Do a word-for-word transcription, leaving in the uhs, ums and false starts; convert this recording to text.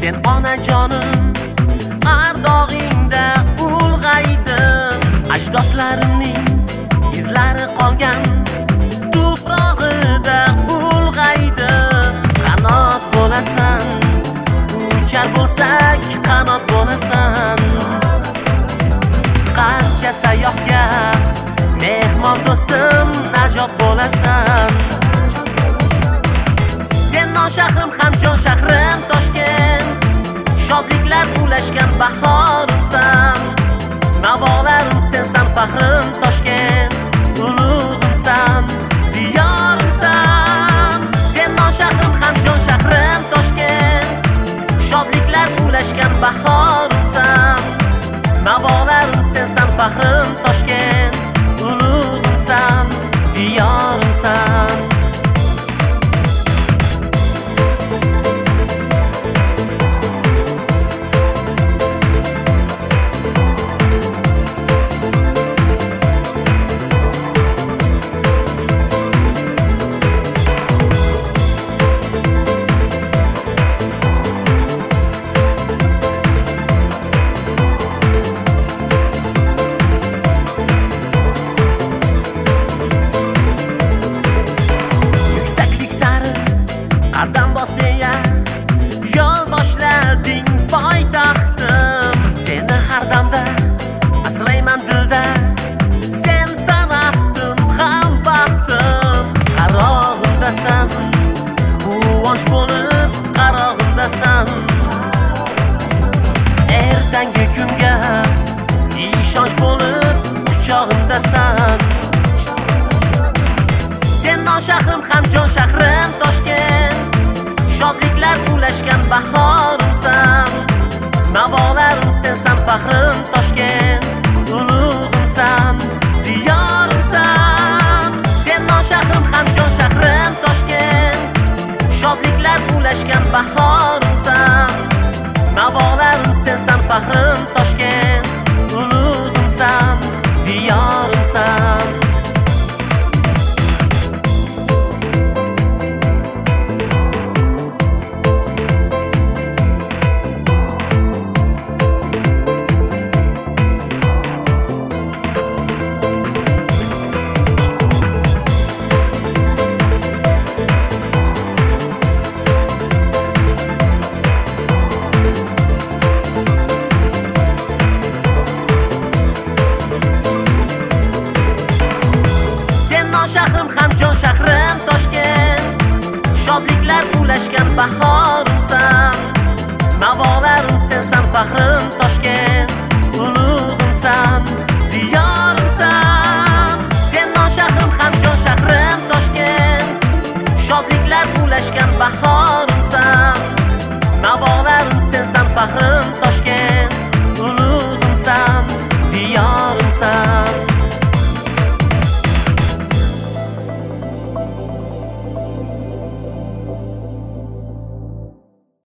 sen onajonim, ardog'ingda ulg'aydim. Ajdodlarimning izlari qolgan tuprog'ida ulg'aydim. Qanot bo'lasan, uchar bo'lsak qanot bo'lasan. Qancha sayyohga mehmon do'stim najot bo'lasan. Sen non shahrim, ham jon shahrim Toshkent. Shodliklar ulashgan bahorimsan. Navolarim sensan faxrim Toshkent. Ulug'imsan, diyorimsan. Sen non shahrim, ham jon shahrim Toshkent. Shodliklar ulashgan bahorimsan. Navolarim sensan faxrim Toshkent. Ulug'imsan, diyorimsan. Qadam bos deya yo'l boshlading poytaxtim. Seni har damda asrayman dilda, sen sanaqdim ham baxtim. Qarog'imdasan, quvonch bo'lib qarog'imdasan. Ertangi kunga ishonch bo'lib quchog'imdasan. Sen non shahrim, ham jon shahrim Toshkent. Shodliklar ulashgan bahorimsan. Navolarim sensan faxrim Toshkent. Ulug'imsan, diyorimsan. Sen non shahrim, ham jon shahrim Toshkent. Shodliklar ulashgan bahorimsan. Navolarim sensan faxrim Toshkent. Ulug'imsan, diyorimsan. Shahrim, ham jon shahrim Toshkent. Shodliklar ulashgan bahorimsan. Navolarim sensan faxrim Toshkent. Ulug'imsan, diyorimsan. Sen non shahrim, ham jon shahrim Toshkent. Shodliklar ulashgan bahorimsan. Navolarim sensan faxrim Toshkent.